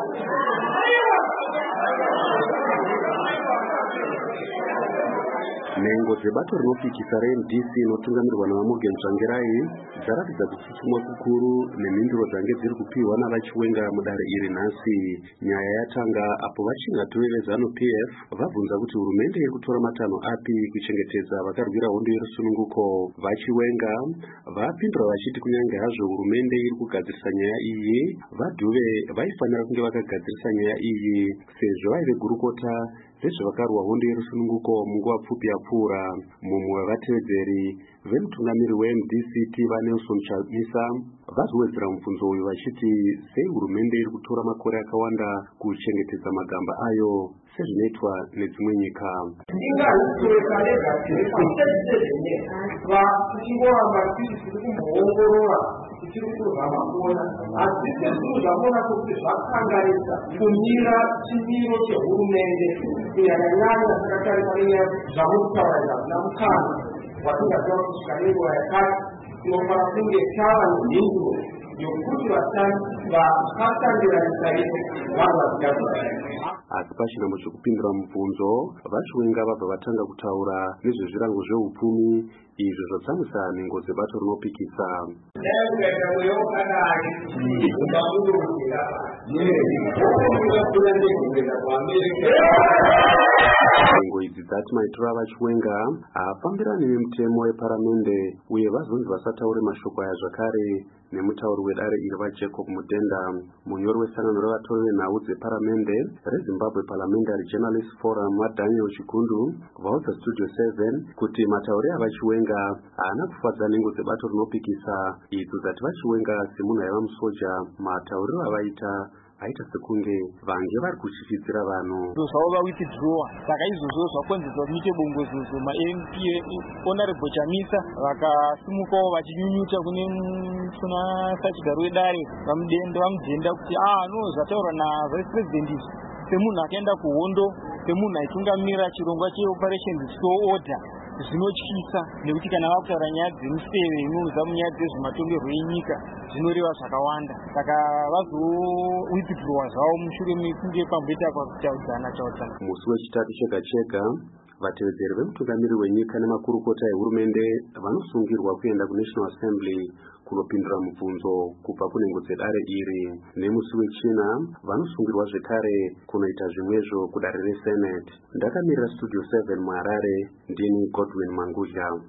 Nengo dzebato rinopikisa reMDC inotungamirwa naMorgan Tsvangirai dzaratidza kutsitsumwa kukuru nemhinduro dzange dziri kupiwa navachiwenga mudare iri nhasi. Nyaya yatanga apo vachingatove veZANU-PF vabvunza kuti hurumende iri kutora matanho api kuchengetedza vakarwira hondo yerusununguko. Vachiwenga vapindura vachiti kunyange hazvo hurumende iri kugadzirisa nyaya iyi, vaDhuve vaifanira kunge vakagadzirisa nyaya iyi sezvo vaive gurukota vezvavakarwa hondo yerusununguko munguva pfupi yapfuura. Mumwe wevatevedzeri vemutungamiri weMDC Nelson Chamisa vazowedzera mubvunzo uyu vachiti sei hurumende iri kutora makore akawanda kuchengetedza magamba ayo sezvinoitwa nedzimwe nyika. kumira chimiro chehurumende kunyanya zvakatarisa zvamutaura namukana watingatoa kusvika nenguva yakati tinofana kunge tava nemhinduro yokuti vashandi vakatandira nyika yedu vavazigadzira. Asi pachina muchokupindura mubvunzo, vachiwenga vabva vatanga kutaura nezvezvirango zveupfumi izvo zvotsamwisa nhengo dzebato rinopikisa. Nhengo idzi dzati maitiro avachiwenga haafambirani nemutemo weparamende uye vazonzi vasataure mashoko aya zvakare nemutauri wedare iri vaJacob Mudenda. Munyori wesangano revatori venhau dzeparamende reZimbabwe Parliamentary Journalists Forum vaDaniel Chigundu vaudza Studio 7 kuti matauri avachiwenga haana kufadza nhengo dzebato rinopikisa idzo dzati vachiwenga semunhu aiva musoja matauriro avaita aita sekunge vange vari kuchichidzira vanhu. Zvava withdraw saka izvozvo zvakonzerwa kuite bongozozo maMP Honorable Chamisa vakasimukawo vachinyunyuta kuna sachigaro wedare vamudenda kuti zvataurwa naVice President semunhu akaenda kuhondo semunhu aitungamira chirongwa cheoperation restore order zvinotyisa nekuti kana vakutaura nyaya dzemuseve inoudza munyaya dzezvematongerwo enyika zvinoreva zvakawanda, saka vazowithdrawa zvavo mushure mekunge pamboita pakutaudzana. Musi wechitatu chega chega vatevedzeri vemutungamiri wenyika nemakurukota ehurumende vanosungirwa kuenda kuNational Assembly kunopindura mubvunzo kubva kunhengo dzedare iri. Nemusi wechina vanosungirwa zvekare kunoita zvimwezvo kudare reSenate. Ndakamirira Studio 7 muHarare, ndini Godwin Mangudya.